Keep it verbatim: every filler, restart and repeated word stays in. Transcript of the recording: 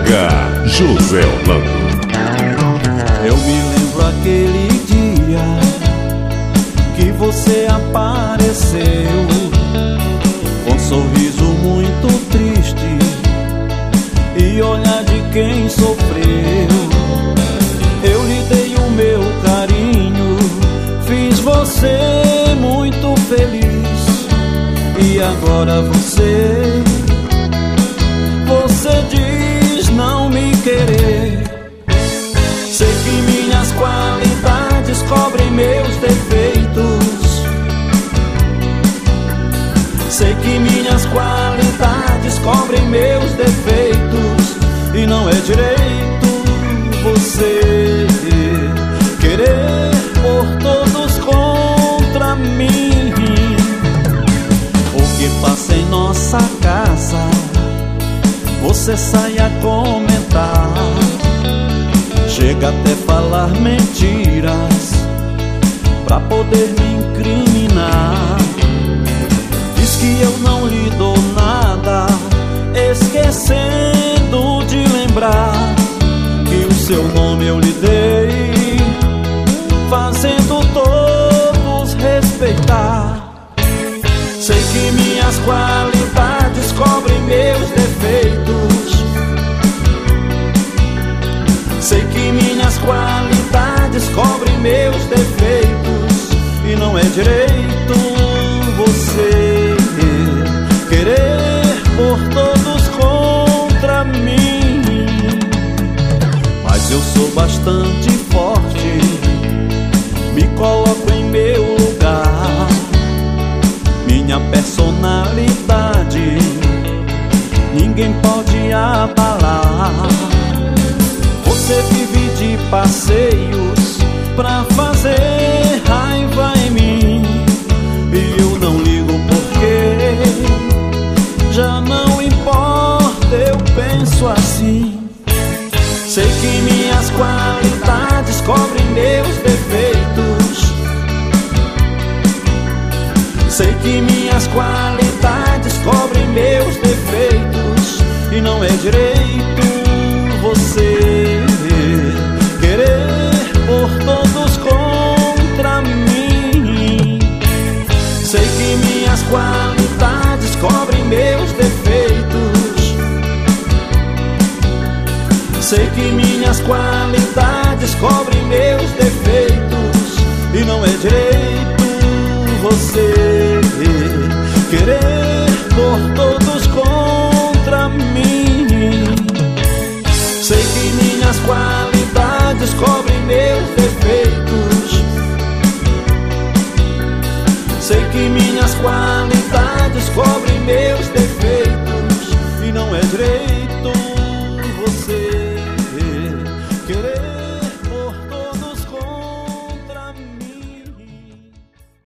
H. José Orlando. Eu me lembro aquele dia que você apareceu com um sorriso muito triste e olhar de quem sofreu. Eu lhe dei o meu carinho, fiz você muito feliz. E agora você, você diz não me querer. Sei que minhas qualidades cobrem meus defeitos. Sei que minhas qualidades cobrem meus defeitos. E não é direito você querer por todos contra mim. O que passa em nossa casa você sai a comentar, chega até falar mentiras pra poder me incriminar. Diz que eu não lhe dou nada, esquecendo de lembrar que o seu nome eu lhe dei, fazendo todos respeitar. Sei que minhas qualidades cobrem meus defeitos. Sei que minhas qualidades cobrem meus defeitos. E não é direito você querer por todos contra mim. Mas eu sou bastante forte, me coloco em meu lugar. Minha personalidade ninguém pode abalar. Você vive de passeios pra fazer raiva em mim, e eu não ligo porque já não importa, eu penso assim. Sei que minhas qualidades cobrem meus defeitos. Sei que minhas qualidades cobrem meus defeitos. E não é direito você querer por todos contra mim. Sei que minhas qualidades cobrem meus defeitos. Sei que minhas qualidades cobrem meus defeitos. E não é direito você querer por todos contra mim. Sei que minhas qualidades cobrem meus defeitos. Sei que minhas qualidades cobrem meus defeitos. E não é direito